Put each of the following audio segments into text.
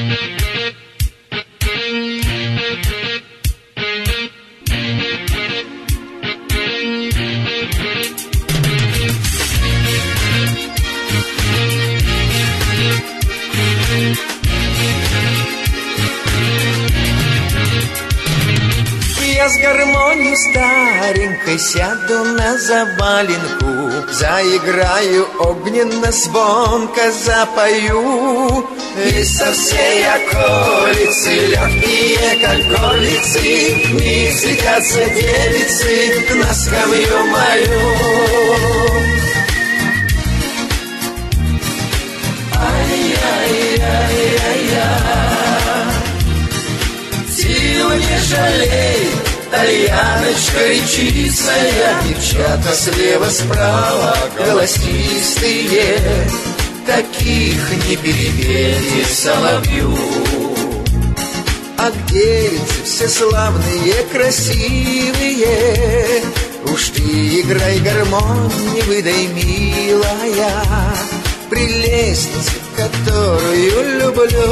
Я с гармонью старенькой сяду на заваленку, заиграю огненно, звонко запою. И со всей околицы легкие, как горлицы, не слетятся девицы на скамью мою. Ай-яй-яй-яй-яй, силы не жалей, тальяночка речистая, девчата слева-справа голосистые, таких не перепеть соловью. А девицы все славные, красивые, уж ты играй гармонь, не выдай, милая, прелестница, которую люблю.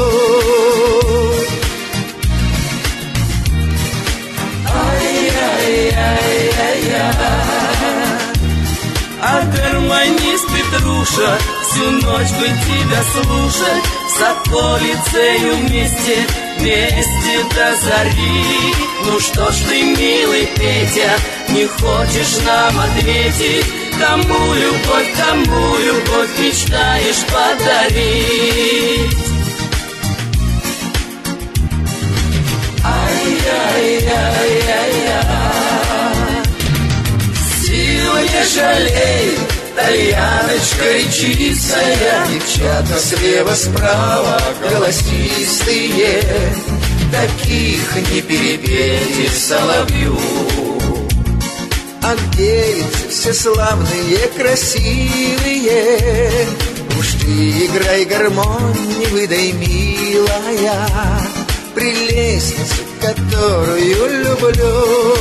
А гармонист Петруша всю ночь бы тебя слушать, с околицею вместе до зари. Ну что ж ты, милый Петя, не хочешь нам ответить? Кому любовь мечтаешь подарить? Ай-яй-яй-яй-яй, силы не жалей, тальяночка речистая, девчата слева-справа голосистые, таких не перепеть соловью. А девицы все славные, красивые, уж ты играй гармонь, не выдай, милая, прелестницу, которую люблю.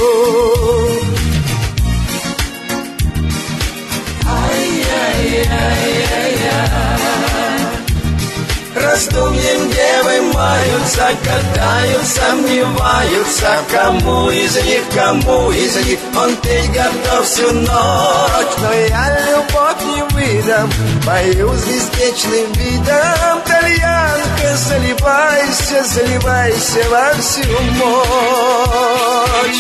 Раздумьем девы маются, гадают, сомневаются, кому из них он петь готов всю ночь. Но я любовь не выдам, пою с беспечным видом, тальянка, заливайся, заливайся во всю мощь.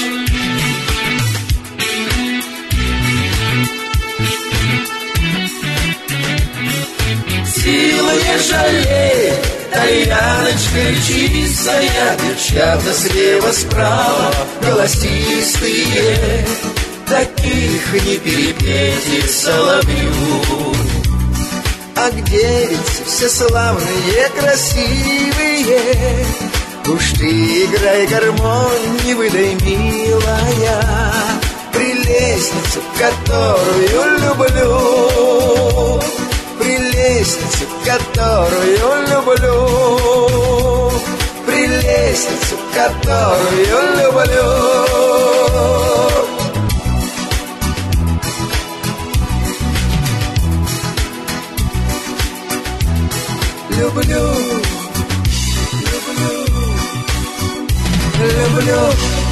Силы не жалей, тальяночка речистая, девчата слева-справа голосистые, таких не перепеть соловью. А девицы все славные, красивые, уж ты играй гармонь, не выдай, милая, прелестницу, которую люблю. Прелестницу, которую люблю, прелестницу, которую люблю. Люблю, люблю, люблю.